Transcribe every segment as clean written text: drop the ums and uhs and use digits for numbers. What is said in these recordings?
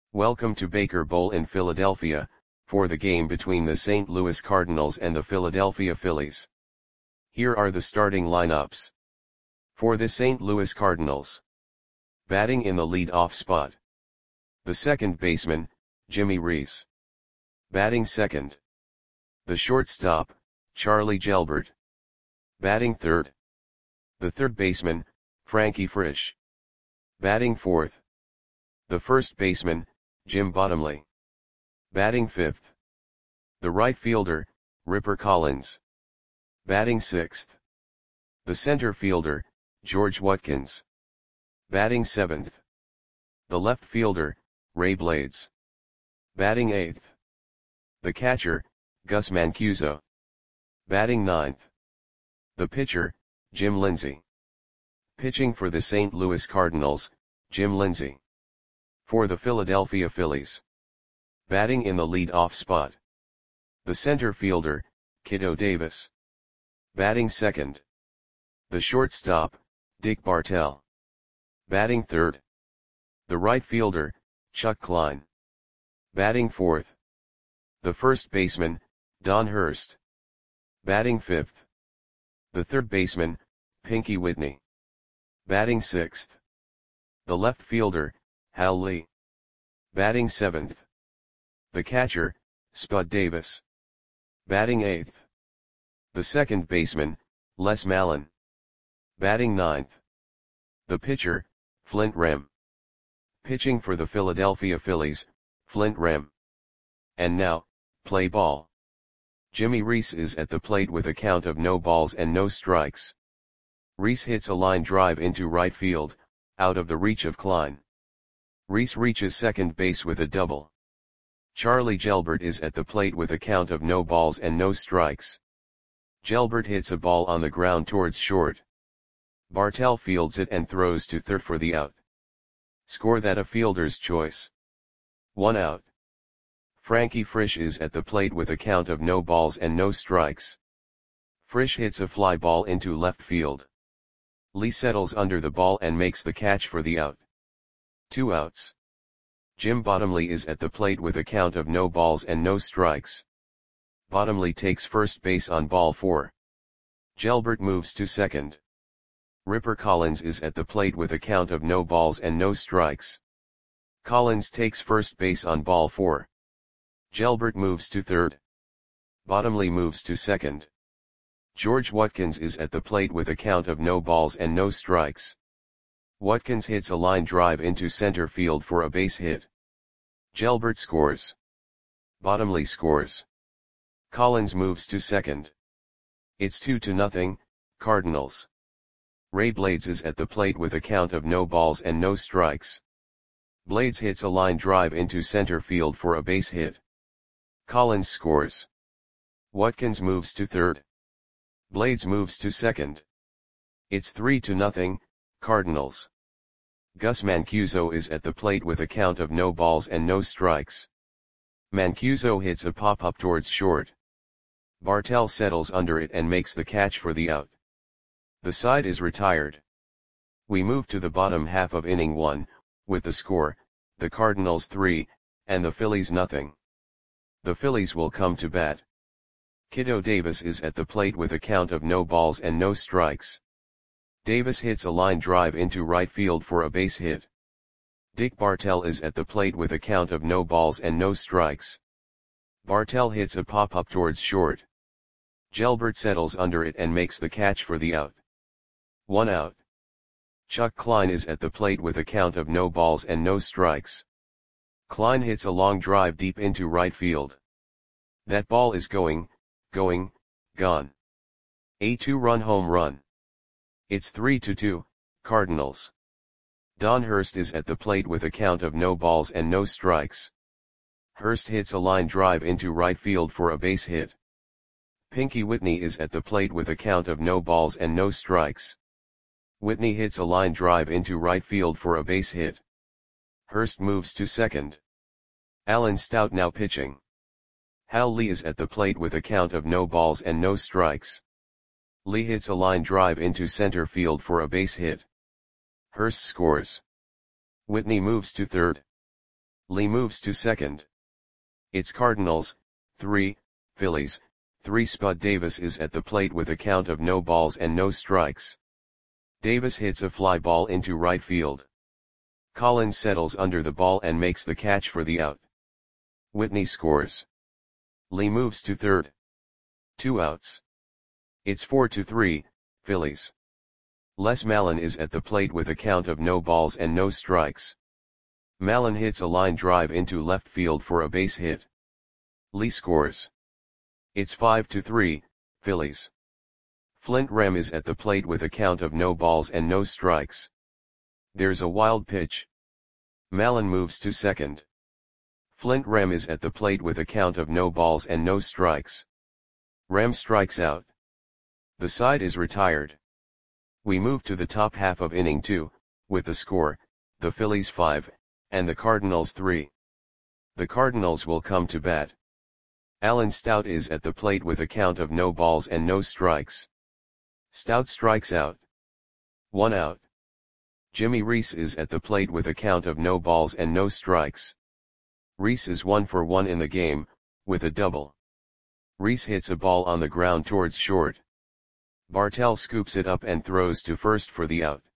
Welcome to Baker Bowl in Philadelphia, for the game between the St. Louis Cardinals and the Philadelphia Phillies. Here are the starting lineups. For the St. Louis Cardinals. Batting in the lead-off spot. The second baseman, Jimmy Reese. Batting second. The shortstop, Charlie Gelbert. Batting third. The third baseman, Frankie Frisch. Batting fourth. The first baseman, Jim Bottomley. Batting fifth. The right fielder, Ripper Collins. Batting sixth. The center fielder, George Watkins. Batting seventh. The left fielder, Ray Blades. Batting eighth. The catcher, Gus Mancuso. Batting ninth. The pitcher, Jim Lindsey. Pitching for the St. Louis Cardinals, Jim Lindsey. For the Philadelphia Phillies. Batting in the lead-off spot. The center fielder, Kiddo Davis. Batting second. The shortstop, Dick Bartell. Batting third. The right fielder, Chuck Klein. Batting fourth. The first baseman, Don Hurst. Batting fifth. The third baseman, Pinky Whitney. Batting sixth. The left fielder, Hal Lee. Batting seventh. The catcher, Spud Davis. Batting eighth. The second baseman, Les Mallon. Batting ninth. The pitcher, Flint Rem. Pitching for the Philadelphia Phillies, Flint Rem. And now, play ball. Jimmy Reese is at the plate with a count of no balls and no strikes. Reese hits a line drive into right field, out of the reach of Klein. Reese reaches second base with a double. Charlie Gelbert is at the plate with a count of no balls and no strikes. Gelbert hits a ball on the ground towards short. Bartell fields it and throws to third for the out. Score that a fielder's choice. 1 out. Frankie Frisch is at the plate with a count of no balls and no strikes. Frisch hits a fly ball into left field. Lee settles under the ball and makes the catch for the out. 2 outs. Jim Bottomley is at the plate with a count of no balls and no strikes. Bottomley takes first base on ball 4. Gelbert moves to second. Ripper Collins is at the plate with a count of no balls and no strikes. Collins takes first base on ball 4. Gelbert moves to third. Bottomley moves to second. George Watkins is at the plate with a count of no balls and no strikes. Watkins hits a line drive into center field for a base hit. Gelbert scores. Bottomley scores. Collins moves to second. It's 2-0, Cardinals. Ray Blades is at the plate with a count of no balls and no strikes. Blades hits a line drive into center field for a base hit. Collins scores. Watkins moves to third. Blades moves to second. It's 3-0, Cardinals. Gus Mancuso is at the plate with a count of no balls and no strikes. Mancuso hits a pop-up towards short. Bartell settles under it and makes the catch for the out. The side is retired. We move to the bottom half of inning 1, with the score, the Cardinals 3, and the Phillies nothing. The Phillies will come to bat. Kiddo Davis is at the plate with a count of no balls and no strikes. Davis hits a line drive into right field for a base hit. Dick Bartell is at the plate with a count of no balls and no strikes. Bartell hits a pop-up towards short. Gelbert settles under it and makes the catch for the out. 1 out. Chuck Klein is at the plate with a count of no balls and no strikes. Klein hits a long drive deep into right field. That ball is gone. A 2-run home run. It's 3-2, Cardinals. Don Hurst is at the plate with a count of no balls and no strikes. Hurst hits a line drive into right field for a base hit. Pinky Whitney is at the plate with a count of no balls and no strikes. Whitney hits a line drive into right field for a base hit. Hurst moves to second. Alan Stout now pitching. Hal Lee is at the plate with a count of no balls and no strikes. Lee hits a line drive into center field for a base hit. Hurst scores. Whitney moves to third. Lee moves to second. It's Cardinals, 3, Phillies, 3. Spud Davis is at the plate with a count of no balls and no strikes. Davis hits a fly ball into right field. Collins settles under the ball and makes the catch for the out. Whitney scores. Lee moves to third. 2 outs. It's 4-3, Phillies. Les Mallon is at the plate with a count of no balls and no strikes. Mallon hits a line drive into left field for a base hit. Lee scores. It's 5-3, Phillies. Flint Rem is at the plate with a count of no balls and no strikes. There's a wild pitch. Mallon moves to second. Flint Rem is at the plate with a count of no balls and no strikes. Rem strikes out. The side is retired. We move to the top half of inning 2, with the score, the Phillies 5, and the Cardinals 3. The Cardinals will come to bat. Alan Stout is at the plate with a count of no balls and no strikes. Stout strikes out. 1 out. Jimmy Reese is at the plate with a count of no balls and no strikes. Reese is 1 for 1 in the game, with a double. Reese hits a ball on the ground towards short. Bartell scoops it up and throws to first for the out.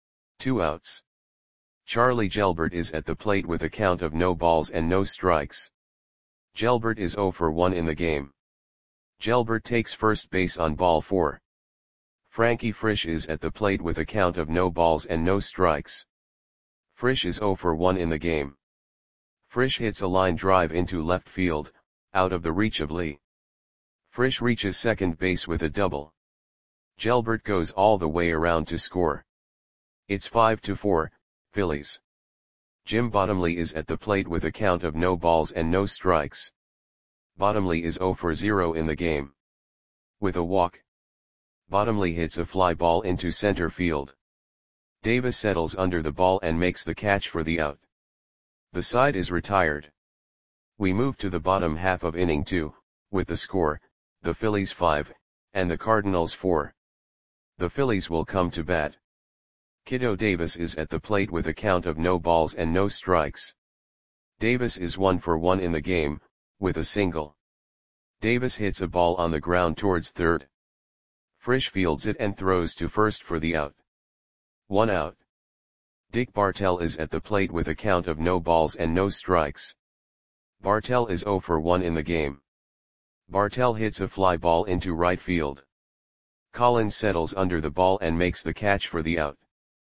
2 outs. Charlie Gelbert is at the plate with a count of no balls and no strikes. Gelbert is 0 for 1 in the game. Gelbert takes first base on ball 4. Frankie Frisch is at the plate with a count of no balls and no strikes. Frisch is 0 for 1 in the game. Frisch hits a line drive into left field, out of the reach of Lee. Frisch reaches second base with a double. Gelbert goes all the way around to score. It's 5-4, Phillies. Jim Bottomley is at the plate with a count of no balls and no strikes. Bottomley is 0 for 0 in the game. With a walk, Bottomley hits a fly ball into center field. Davis settles under the ball and makes the catch for the out. The side is retired. We move to the bottom half of inning 2, with the score, the Phillies 5, and the Cardinals 4. The Phillies will come to bat. Kiddo Davis is at the plate with a count of no balls and no strikes. Davis is 1 for 1 in the game, with a single. Davis hits a ball on the ground towards third. Frisch fields it and throws to first for the out. 1 out. Dick Bartell is at the plate with a count of no balls and no strikes. Bartell is 0 for 1 in the game. Bartell hits a fly ball into right field. Collins settles under the ball and makes the catch for the out.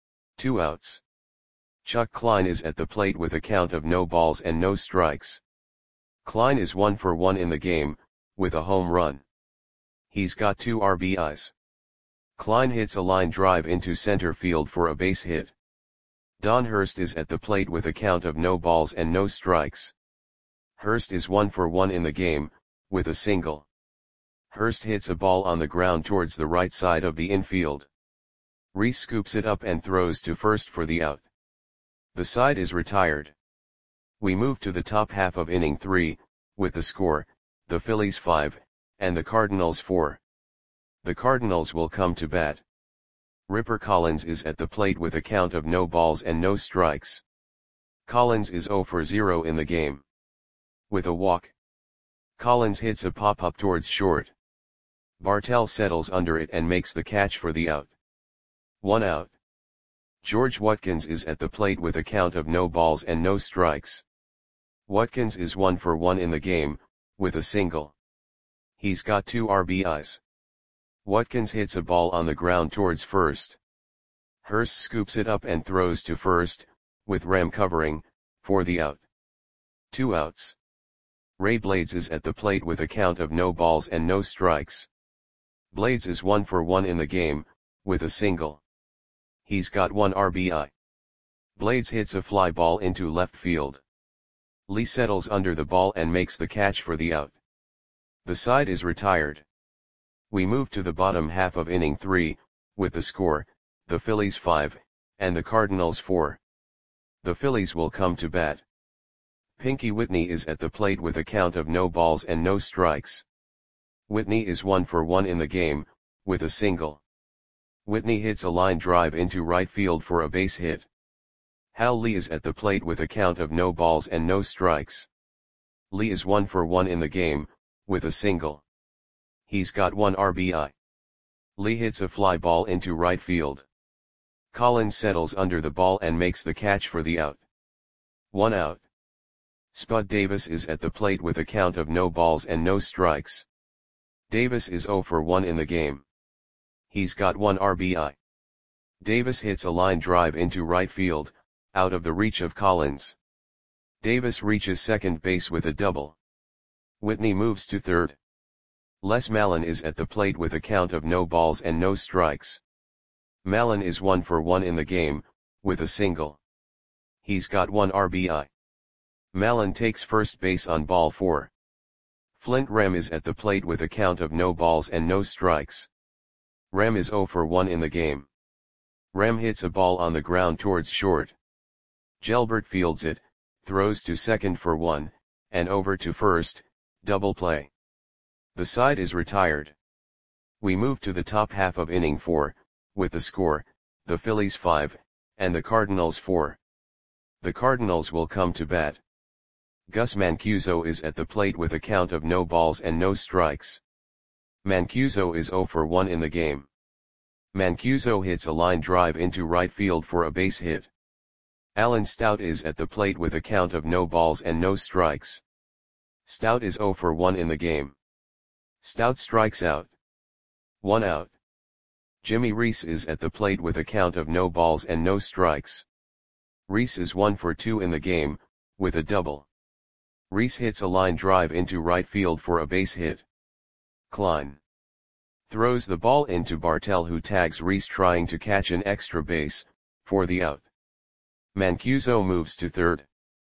2 outs. Chuck Klein is at the plate with a count of no balls and no strikes. Klein is 1 for 1 in the game, with a home run. He's got 2 RBIs. Klein hits a line drive into center field for a base hit. Don Hurst is at the plate with a count of no balls and no strikes. Hurst is 1 for 1 in the game, with a single. Hurst hits a ball on the ground towards the right side of the infield. Reese scoops it up and throws to first for the out. The side is retired. We move to the top half of inning 3, with the score, the Phillies 5, and the Cardinals 4. The Cardinals will come to bat. Ripper Collins is at the plate with a count of no balls and no strikes. Collins is 0 for 0 in the game. With a walk, Collins hits a pop-up towards short. Bartell settles under it and makes the catch for the out. 1 out. George Watkins is at the plate with a count of no balls and no strikes. Watkins is 1 for 1 in the game, with a single. He's got 2 RBIs. Watkins hits a ball on the ground towards first. Hurst scoops it up and throws to first, with Rem covering, for the out. 2 outs. Ray Blades is at the plate with a count of no balls and no strikes. Blades is 1 for 1 in the game, with a single. He's got 1 RBI. Blades hits a fly ball into left field. Lee settles under the ball and makes the catch for the out. The side is retired. We move to the bottom half of inning 3, with the score, the Phillies 5, and the Cardinals 4. The Phillies will come to bat. Pinky Whitney is at the plate with a count of no balls and no strikes. Whitney is 1 for 1 in the game, with a single. Whitney hits a line drive into right field for a base hit. Hal Lee is at the plate with a count of no balls and no strikes. Lee is 1 for 1 in the game, with a single. He's got 1 RBI. Lee hits a fly ball into right field. Collins settles under the ball and makes the catch for the out. 1 out. Spud Davis is at the plate with a count of no balls and no strikes. Davis is 0 for 1 in the game. He's got 1 RBI. Davis hits a line drive into right field, out of the reach of Collins. Davis reaches second base with a double. Whitney moves to third. Les Mallon is at the plate with a count of no balls and no strikes. Mallon is 1 for 1 in the game, with a single. He's got 1 RBI. Mallon takes first base on ball 4. Flint Rem is at the plate with a count of no balls and no strikes. Rem is 0 for 1 in the game. Rem hits a ball on the ground towards short. Gelbert fields it, throws to second for 1, and over to first, double play. The side is retired. We move to the top half of inning 4, with the score, the Phillies 5, and the Cardinals 4. The Cardinals will come to bat. Gus Mancuso is at the plate with a count of no balls and no strikes. Mancuso is 0 for 1 in the game. Mancuso hits a line drive into right field for a base hit. Alan Stout is at the plate with a count of no balls and no strikes. Stout is 0 for 1 in the game. Stout strikes out. 1 out. Jimmy Reese is at the plate with a count of no balls and no strikes. Reese is 1 for 2 in the game, with a double. Reese hits a line drive into right field for a base hit. Klein throws the ball into Bartell, who tags Reese trying to catch an extra base, for the out. Mancuso moves to third.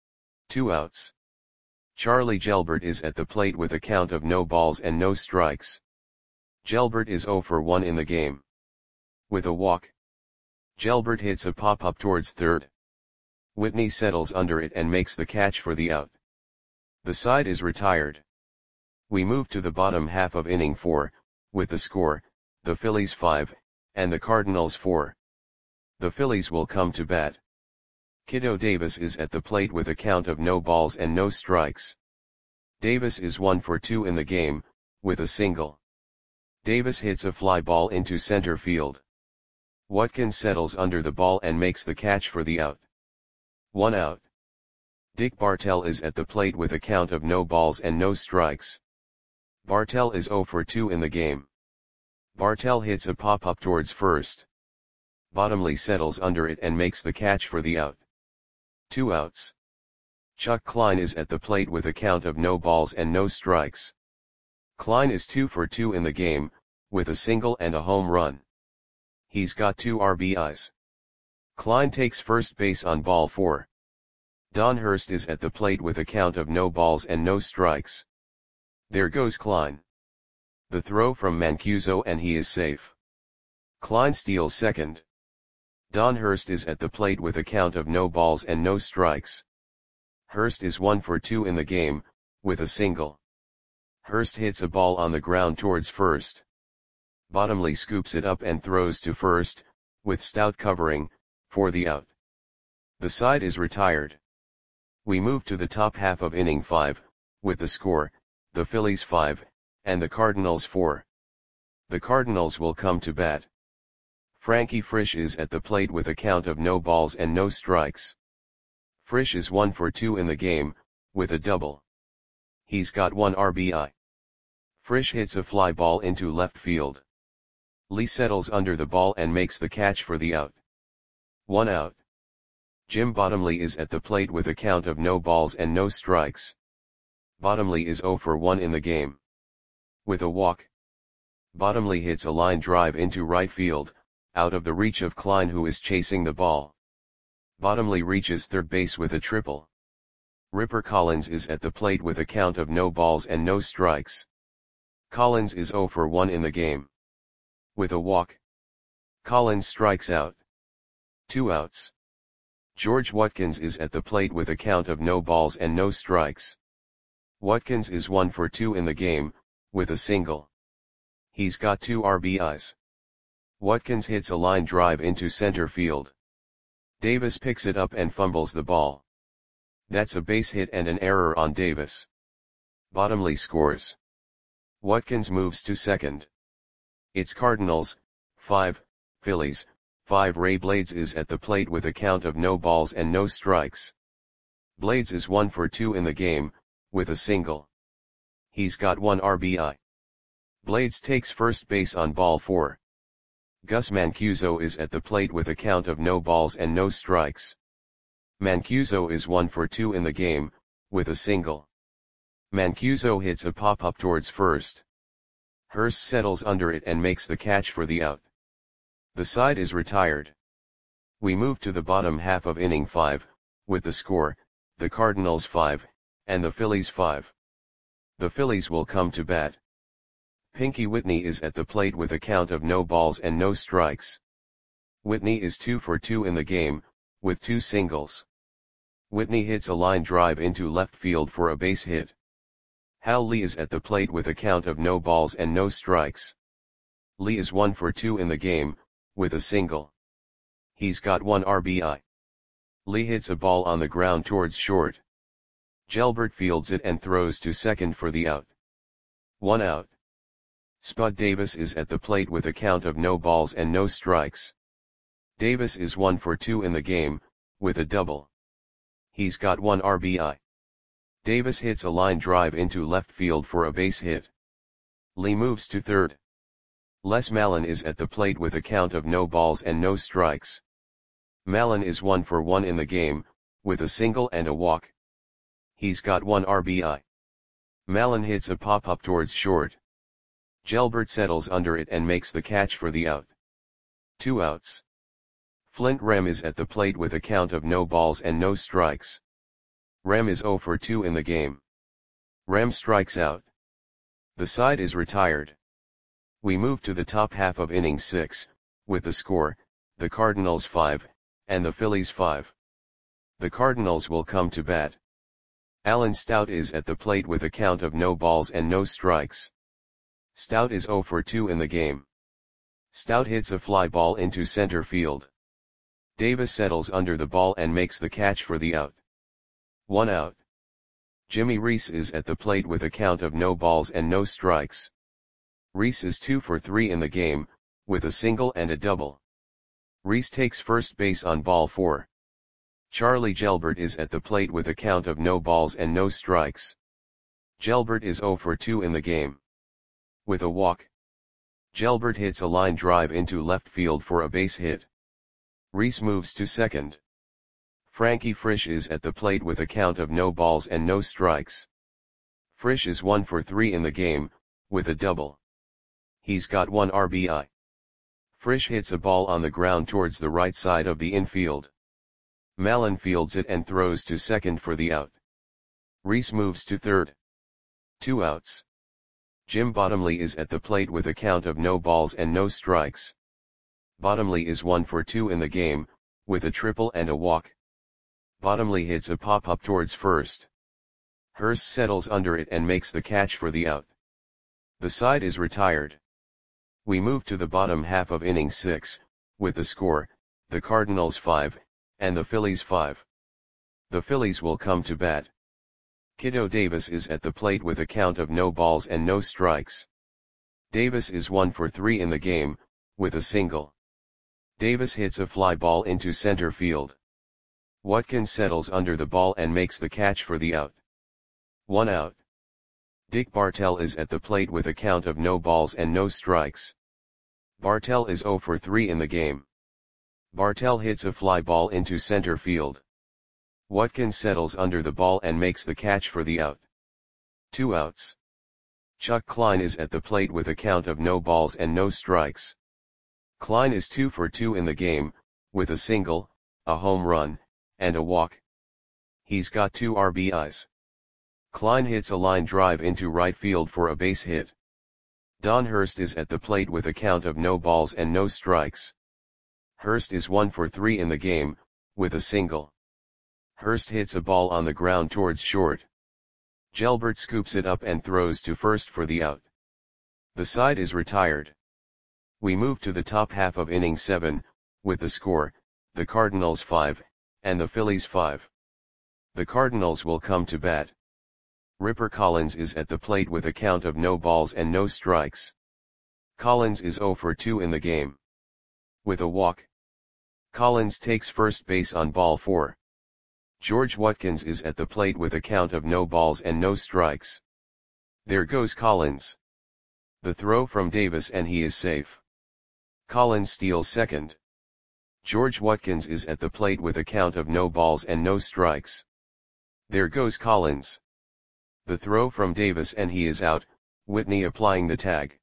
2 outs. Charlie Gelbert is at the plate with a count of no balls and no strikes. Gelbert is 0 for 1 in the game. With a walk. Gelbert hits a pop-up towards third. Whitney settles under it and makes the catch for the out. The side is retired. We move to the bottom half of inning 4, with the score, the Phillies 5, and the Cardinals 4. The Phillies will come to bat. Kiddo Davis is at the plate with a count of no balls and no strikes. Davis is 1 for 2 in the game, with a single. Davis hits a fly ball into center field. Watkins settles under the ball and makes the catch for the out. 1 out. Dick Bartell is at the plate with a count of no balls and no strikes. Bartell is 0 for 2 in the game. Bartell hits a pop-up towards first. Bottomley settles under it and makes the catch for the out. 2 outs. Chuck Klein is at the plate with a count of no balls and no strikes. Klein is 2 for 2 in the game, with a single and a home run. He's got 2 RBIs. Klein takes first base on ball 4. Don Hurst is at the plate with a count of no balls and no strikes. There goes Klein. The throw from Mancuso and he is safe. Klein steals second. Don Hurst is at the plate with a count of no balls and no strikes. Hurst is 1 for 2 in the game, with a single. Hurst hits a ball on the ground towards first. Bottomley scoops it up and throws to first, with Stout covering, for the out. The side is retired. We move to the top half of inning 5, with the score, the Phillies 5, and the Cardinals 4. The Cardinals will come to bat. Frankie Frisch is at the plate with a count of no balls and no strikes. Frisch is 1 for 2 in the game, with a double. He's got 1 RBI. Frisch hits a fly ball into left field. Lee settles under the ball and makes the catch for the out. 1 out. Jim Bottomley is at the plate with a count of no balls and no strikes. Bottomley is 0 for 1 in the game. With a walk. Bottomley hits a line drive into right field, out of the reach of Klein, who is chasing the ball. Bottomley reaches third base with a triple. Ripper Collins is at the plate with a count of no balls and no strikes. Collins is 0 for 1 in the game. With a walk. Collins strikes out. 2 outs. George Watkins is at the plate with a count of no balls and no strikes. Watkins is 1 for 2 in the game, with a single. He's got 2 RBIs. Watkins hits a line drive into center field. Davis picks it up and fumbles the ball. That's a base hit and an error on Davis. Bottomley scores. Watkins moves to second. It's Cardinals, 5, Phillies, 5. Ray Blades is at the plate with a count of no balls and no strikes. Blades is 1 for 2 in the game, with a single. He's got 1 RBI. Blades takes first base on ball 4. Gus Mancuso is at the plate with a count of no balls and no strikes. Mancuso is 1 for 2 in the game, with a single. Mancuso hits a pop-up towards first. Hurst settles under it and makes the catch for the out. The side is retired. We move to the bottom half of inning 5, with the score, the Cardinals 5, and the Phillies 5. The Phillies will come to bat. Pinky Whitney is at the plate with a count of no balls and no strikes. Whitney is 2 for 2 in the game, with 2 singles. Whitney hits a line drive into left field for a base hit. Hal Lee is at the plate with a count of no balls and no strikes. Lee is 1 for 2 in the game, with a single. He's got 1 RBI. Lee hits a ball on the ground towards short. Gelbert fields it and throws to second for the out. 1 out. Spud Davis is at the plate with a count of no balls and no strikes. Davis is 1 for 2 in the game, with a double. He's got 1 RBI. Davis hits a line drive into left field for a base hit. Lee moves to third. Les Mallon is at the plate with a count of no balls and no strikes. Mallon is 1 for 1 in the game, with a single and a walk. He's got 1 RBI. Mallon hits a pop-up towards short. Gelbert settles under it and makes the catch for the out. 2 outs. Flint Rem is at the plate with a count of no balls and no strikes. Rem is 0 for 2 in the game. Rem strikes out. The side is retired. We move to the top half of inning 6, with the score, the Cardinals 5, and the Phillies 5. The Cardinals will come to bat. Alan Stout is at the plate with a count of no balls and no strikes. Stout is 0 for 2 in the game. Stout hits a fly ball into center field. Davis settles under the ball and makes the catch for the out. 1 out. Jimmy Reese is at the plate with a count of no balls and no strikes. Reese is 2 for 3 in the game, with a single and a double. Reese takes first base on ball 4. Charlie Gelbert is at the plate with a count of no balls and no strikes. Gelbert is 0 for 2 in the game. With a walk. Gelbert hits a line drive into left field for a base hit. Reese moves to second. Frankie Frisch is at the plate with a count of no balls and no strikes. Frisch is 1 for 3 in the game, with a double. He's got 1 RBI. Frisch hits a ball on the ground towards the right side of the infield. Mallon fields it and throws to second for the out. Reese moves to third. 2 outs. Jim Bottomley is at the plate with a count of no balls and no strikes. Bottomley is 1 for 2 in the game, with a triple and a walk. Bottomley hits a pop-up towards first. Hurst settles under it and makes the catch for the out. The side is retired. We move to the bottom half of inning 6, with the score, the Cardinals 5, and the Phillies 5. The Phillies will come to bat. Kiddo Davis is at the plate with a count of no balls and no strikes. Davis is 1 for 3 in the game, with a single. Davis hits a fly ball into center field. Watkins settles under the ball and makes the catch for the out. 1 out. Dick Bartell is at the plate with a count of no balls and no strikes. Bartell is 0 for 3 in the game. Bartell hits a fly ball into center field. Watkins settles under the ball and makes the catch for the out. 2 outs. Chuck Klein is at the plate with a count of no balls and no strikes. Klein is 2 for 2 in the game, with a single, a home run, and a walk. He's got 2 RBIs. Klein hits a line drive into right field for a base hit. Don Hurst is at the plate with a count of no balls and no strikes. Hurst is 1 for 3 in the game, with a single. Hurst hits a ball on the ground towards short. Gelbert scoops it up and throws to first for the out. The side is retired. We move to the top half of inning 7, with the score, the Cardinals 5, and the Phillies 5. The Cardinals will come to bat. Ripper Collins is at the plate with a count of no balls and no strikes. Collins is 0 for 2 in the game. With a walk. Collins takes first base on ball 4. George Watkins is at the plate with a count of no balls and no strikes. There goes Collins. The throw from Davis and he is safe. Collins steals second. George Watkins is at the plate with a count of no balls and no strikes. There goes Collins. The throw from Davis and he is out, Whitney applying the tag.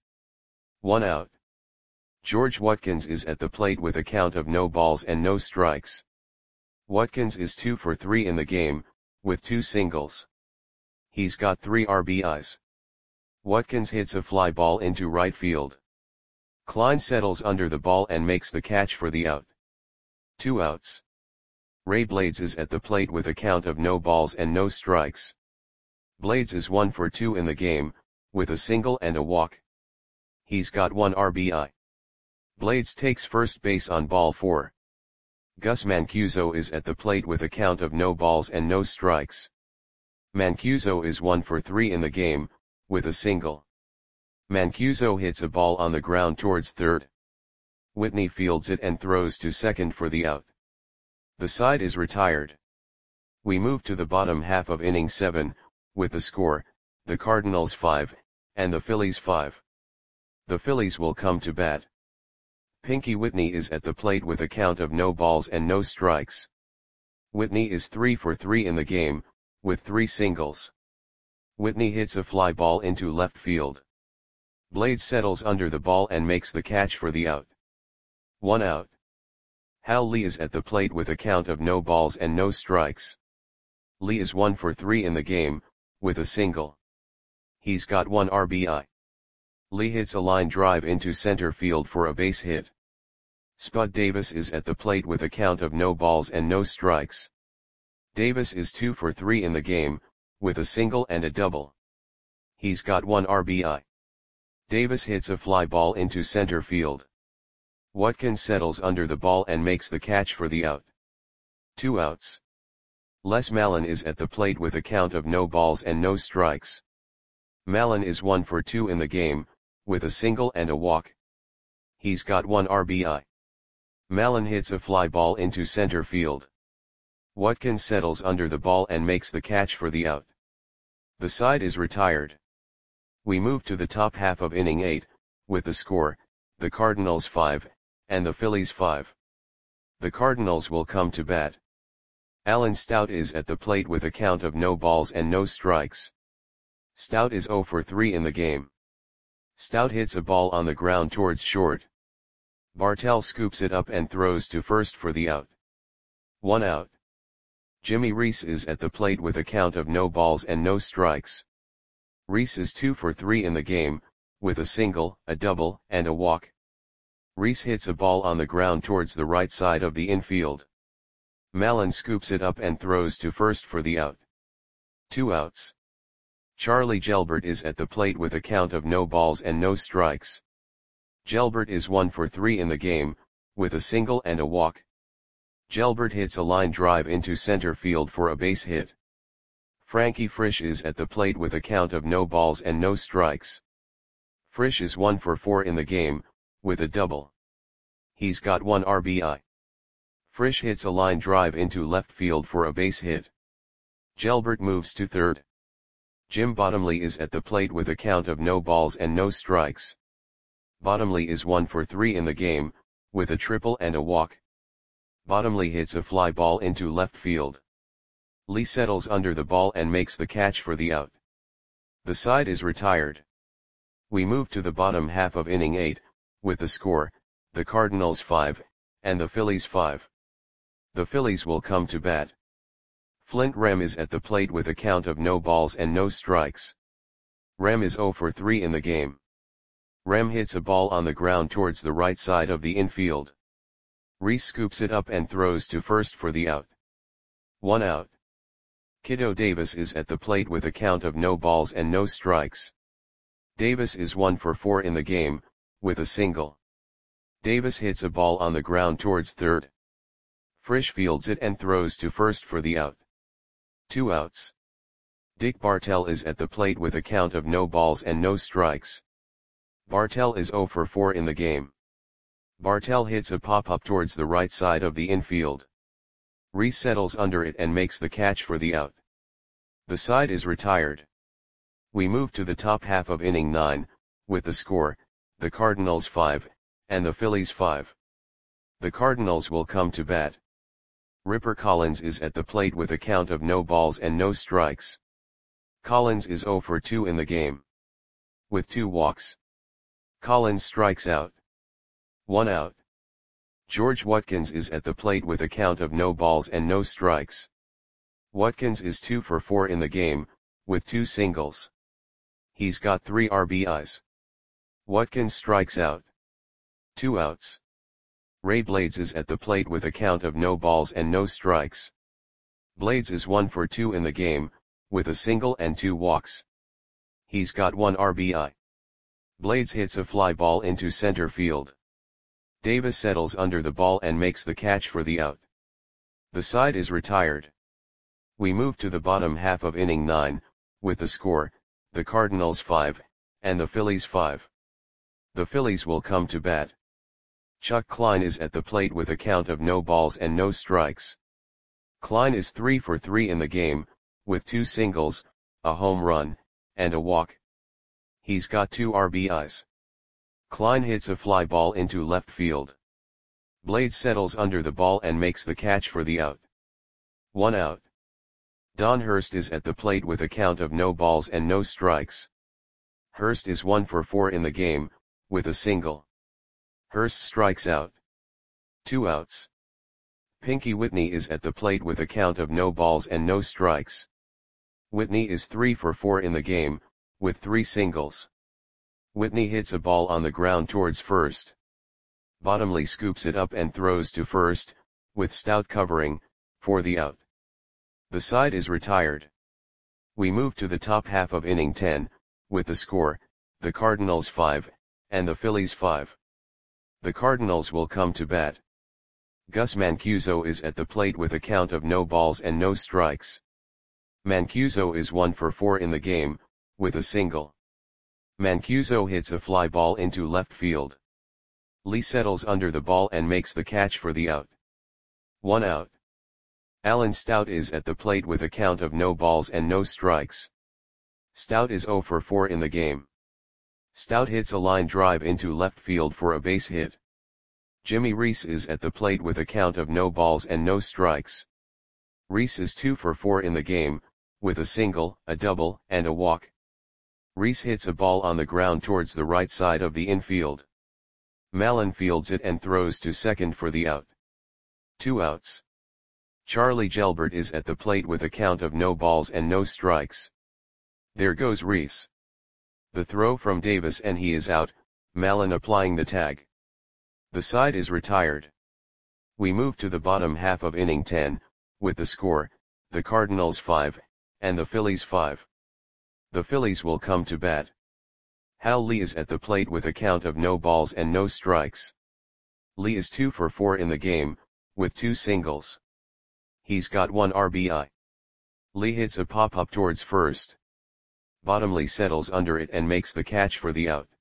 1 out. George Watkins is at the plate with a count of no balls and no strikes. Watkins is 2 for 3 in the game, with 2 singles. He's got 3 RBIs. Watkins hits a fly ball into right field. Klein settles under the ball and makes the catch for the out. 2 outs. Ray Blades is at the plate with a count of no balls and no strikes. Blades is 1 for 2 in the game, with a single and a walk. He's got 1 RBI. Blades takes first base on ball 4. Gus Mancuso is at the plate with a count of no balls and no strikes. Mancuso is 1 for 3 in the game, with a single. Mancuso hits a ball on the ground towards third. Whitney fields it and throws to second for the out. The side is retired. We move to the bottom half of inning 7, with the score, the Cardinals 5, and the Phillies 5. The Phillies will come to bat. Pinky Whitney is at the plate with a count of no balls and no strikes. Whitney is 3 for 3 in the game, with 3 singles. Whitney hits a fly ball into left field. Blades settles under the ball and makes the catch for the out. 1 out. Hal Lee is at the plate with a count of no balls and no strikes. Lee is 1 for 3 in the game, with a single. He's got 1 RBI. Lee hits a line drive into center field for a base hit. Spud Davis is at the plate with a count of no balls and no strikes. Davis is 2 for 3 in the game, with a single and a double. He's got 1 RBI. Davis hits a fly ball into center field. Watkins settles under the ball and makes the catch for the out. 2 outs. Les Mallon is at the plate with a count of no balls and no strikes. Mallon is 1 for 2 in the game, with a single and a walk. He's got 1 RBI. Mallon hits a fly ball into center field. Watkins settles under the ball and makes the catch for the out. The side is retired. We move to the top half of inning 8, with the score, the Cardinals 5, and the Phillies 5. The Cardinals will come to bat. Alan Stout is at the plate with a count of no balls and no strikes. Stout is 0 for 3 in the game. Stout hits a ball on the ground towards short. Bartell scoops it up and throws to first for the out. 1 out. Jimmy Reese is at the plate with a count of no balls and no strikes. Reese is 2 for 3 in the game, with a single, a double, and a walk. Reese hits a ball on the ground towards the right side of the infield. Mallon scoops it up and throws to first for the out. 2 outs. Charlie Gelbert is at the plate with a count of no balls and no strikes. Gelbert is 1 for 3 in the game, with a single and a walk. Gelbert hits a line drive into center field for a base hit. Frankie Frisch is at the plate with a count of no balls and no strikes. Frisch is 1 for 4 in the game, with a double. He's got 1 RBI. Frisch hits a line drive into left field for a base hit. Gelbert moves to third. Jim Bottomley is at the plate with a count of no balls and no strikes. Bottomley is 1 for 3 in the game, with a triple and a walk. Bottomley hits a fly ball into left field. Lee settles under the ball and makes the catch for the out. The side is retired. We move to the bottom half of inning 8, with the score, the Cardinals 5, and the Phillies 5. The Phillies will come to bat. Flint Rem is at the plate with a count of no balls and no strikes. Rem is 0 for 3 in the game. Rem hits a ball on the ground towards the right side of the infield. Reese scoops it up and throws to first for the out. 1 out. Kiddo Davis is at the plate with a count of no balls and no strikes. Davis is 1 for 4 in the game, with a single. Davis hits a ball on the ground towards third. Frisch fields it and throws to first for the out. 2 outs. Dick Bartell is at the plate with a count of no balls and no strikes. Bartell is 0 for 4 in the game. Bartell hits a pop-up towards the right side of the infield. Reese settles under it and makes the catch for the out. The side is retired. We move to the top half of inning 9, with the score, the Cardinals 5, and the Phillies 5. The Cardinals will come to bat. Ripper Collins is at the plate with a count of no balls and no strikes. Collins is 0 for 2 in the game. With 2 walks. Collins strikes out. 1 out. George Watkins is at the plate with a count of no balls and no strikes. Watkins is 2 for 4 in the game, with 2 singles. He's got 3 RBIs. Watkins strikes out. 2 outs. Ray Blades is at the plate with a count of no balls and no strikes. Blades is 1 for 2 in the game, with a single and 2 walks. He's got 1 RBI. Blades hits a fly ball into center field. Davis settles under the ball and makes the catch for the out. The side is retired. We move to the bottom half of inning 9, with the score, the Cardinals 5, and the Phillies 5. The Phillies will come to bat. Chuck Klein is at the plate with a count of no balls and no strikes. Klein is 3 for 3 in the game, with 2 singles, a home run, and a walk. He's got 2 RBIs. Klein hits a fly ball into left field. Blades settles under the ball and makes the catch for the out. 1 out. Don Hurst is at the plate with a count of no balls and no strikes. Hurst is 1 for 4 in the game, with a single. Hurst strikes out. 2 outs. Pinky Whitney is at the plate with a count of no balls and no strikes. Whitney is 3 for 4 in the game, with 3 singles. Whitney hits a ball on the ground towards first. Bottomley scoops it up and throws to first, with Stout covering, for the out. The side is retired. We move to the top half of inning 10, with the score, the Cardinals 5, and the Phillies 5. The Cardinals will come to bat. Gus Mancuso is at the plate with a count of no balls and no strikes. Mancuso is 1 for 4 in the game, with a single. Mancuso hits a fly ball into left field. Lee settles under the ball and makes the catch for the out. 1 out. Alan Stout is at the plate with a count of no balls and no strikes. Stout is 0 for 4 in the game. Stout hits a line drive into left field for a base hit. Jimmy Reese is at the plate with a count of no balls and no strikes. Reese is 2 for 4 in the game, with a single, a double, and a walk. Reese hits a ball on the ground towards the right side of the infield. Mallon fields it and throws to second for the out. 2 outs. Charlie Gelbert is at the plate with a count of no balls and no strikes. There goes Reese. The throw from Davis and he is out, Mallon applying the tag. The side is retired. We move to the bottom half of inning 10, with the score, the Cardinals 5, and the Phillies 5. The Phillies will come to bat. Hal Lee is at the plate with a count of no balls and no strikes. Lee is 2 for 4 in the game, with 2 singles. He's got 1 RBI. Lee hits a pop-up towards first. Bottomley settles under it and makes the catch for the out.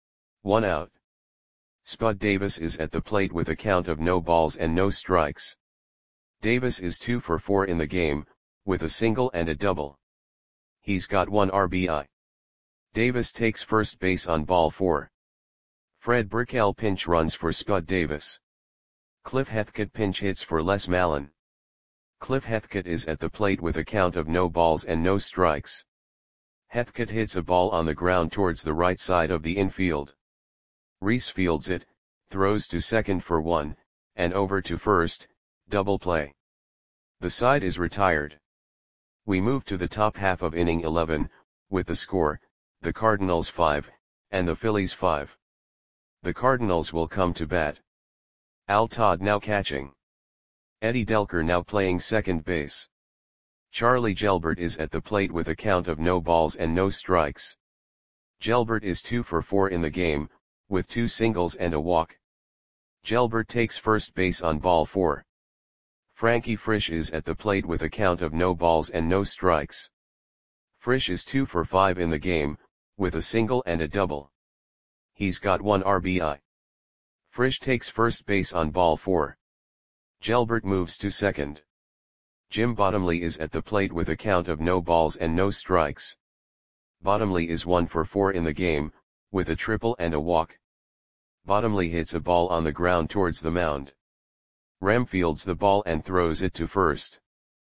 1 out. Spud Davis is at the plate with a count of no balls and no strikes. Davis is 2 for 4 in the game, with a single and a double. He's got 1 RBI. Davis takes first base on ball 4. Fred Brickell pinch runs for Spud Davis. Cliff Heathcote pinch hits for Les Mallon. Cliff Heathcote is at the plate with a count of no balls and no strikes. Heathcote hits a ball on the ground towards the right side of the infield. Reese fields it, throws to second for 1, and over to first, double play. The side is retired. We move to the top half of inning 11, with the score, the Cardinals 5, and the Phillies 5. The Cardinals will come to bat. Al Todd now catching. Eddie Delker now playing second base. Charlie Gelbert is at the plate with a count of no balls and no strikes. Gelbert is 2 for 4 in the game, with 2 singles and a walk. Gelbert takes first base on ball 4. Frankie Frisch is at the plate with a count of no balls and no strikes. Frisch is 2 for 5 in the game, with a single and a double. He's got 1 RBI. Frisch takes first base on ball 4. Gelbert moves to second. Jim Bottomley is at the plate with a count of no balls and no strikes. Bottomley is 1 for 4 in the game, with a triple and a walk. Bottomley hits a ball on the ground towards the mound. Ram fields the ball and throws it to first.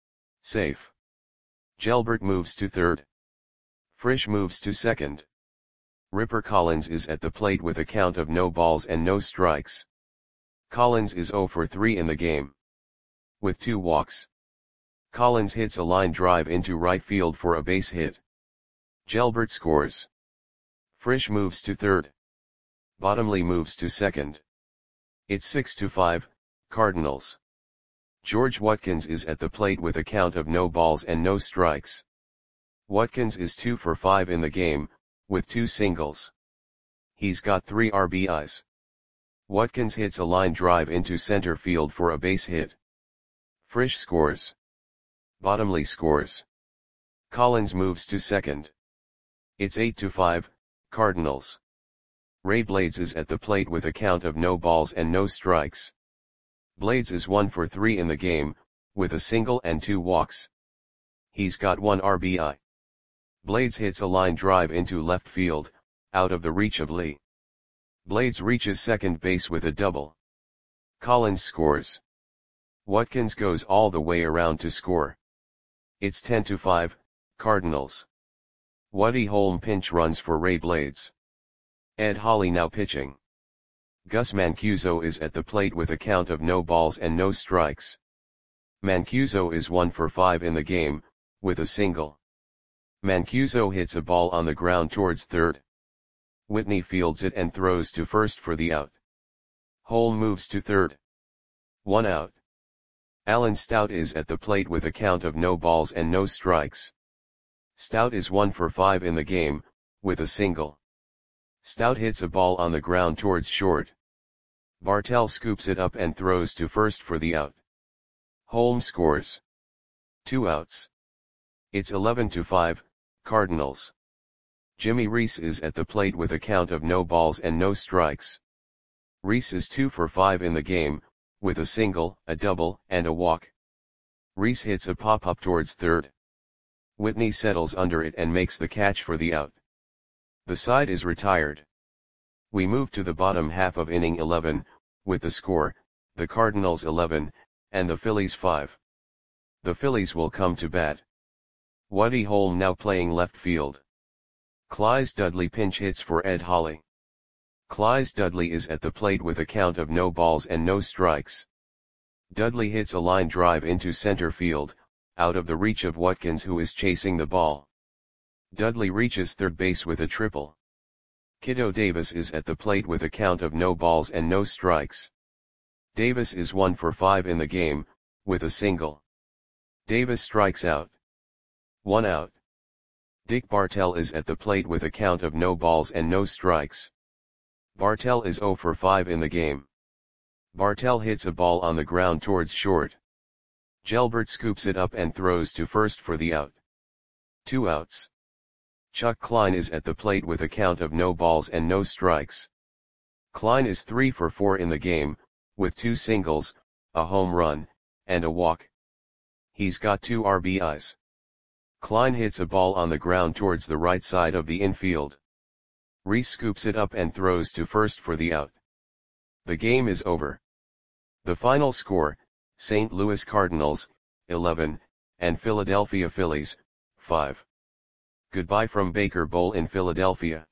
Safe. Gelbert moves to third. Frisch moves to second. Ripper Collins is at the plate with a count of no balls and no strikes. Collins is 0 for 3 in the game, with 2 walks. Collins hits a line drive into right field for a base hit. Gelbert scores. Frisch moves to third. Bottomley moves to second. It's 6-5, Cardinals. George Watkins is at the plate with a count of no balls and no strikes. Watkins is 2 for 5 in the game, with 2 singles. He's got 3 RBIs. Watkins hits a line drive into center field for a base hit. Frisch scores. Bottomley scores. Collins moves to second. It's 8-5, Cardinals. Ray Blades is at the plate with a count of no balls and no strikes. Blades is 1 for 3 in the game, with a single and 2 walks. He's got 1 RBI. Blades hits a line drive into left field, out of the reach of Lee. Blades reaches second base with a double. Collins scores. Watkins goes all the way around to score. It's 10-5, Cardinals. Woody Holm pinch runs for Ray Blades. Ed Holly now pitching. Gus Mancuso is at the plate with a count of no balls and no strikes. Mancuso is 1 for 5 in the game, with a single. Mancuso hits a ball on the ground towards third. Whitney fields it and throws to first for the out. Holm moves to third. 1 out. Alan Stout is at the plate with a count of no balls and no strikes. Stout is 1 for 5 in the game, with a single. Stout hits a ball on the ground towards short. Bartell scoops it up and throws to first for the out. Holm scores. 2 outs. It's 11-5, Cardinals. Jimmy Reese is at the plate with a count of no balls and no strikes. Reese is 2 for 5 in the game, with a single, a double, and a walk. Reese hits a pop-up towards third. Whitney settles under it and makes the catch for the out. The side is retired. We move to the bottom half of inning 11, with the score, the Cardinals 11, and the Phillies 5. The Phillies will come to bat. Woody Holm now playing left field. Clyde Dudley pinch hits for Ed Holly. Clyde Dudley is at the plate with a count of no balls and no strikes. Dudley hits a line drive into center field, out of the reach of Watkins who is chasing the ball. Dudley reaches third base with a triple. Kiddo Davis is at the plate with a count of no balls and no strikes. Davis is 1 for 5 in the game, with a single. Davis strikes out. 1 out. Dick Bartell is at the plate with a count of no balls and no strikes. Bartell is 0 for 5 in the game. Bartell hits a ball on the ground towards short. Gelbert scoops it up and throws to first for the out. 2 outs. Chuck Klein is at the plate with a count of no balls and no strikes. Klein is 3 for 4 in the game, with 2 singles, a home run, and a walk. He's got 2 RBIs. Klein hits a ball on the ground towards the right side of the infield. Reese scoops it up and throws to first for the out. The game is over. The final score, St. Louis Cardinals, 11, and Philadelphia Phillies, 5. Goodbye from Baker Bowl in Philadelphia.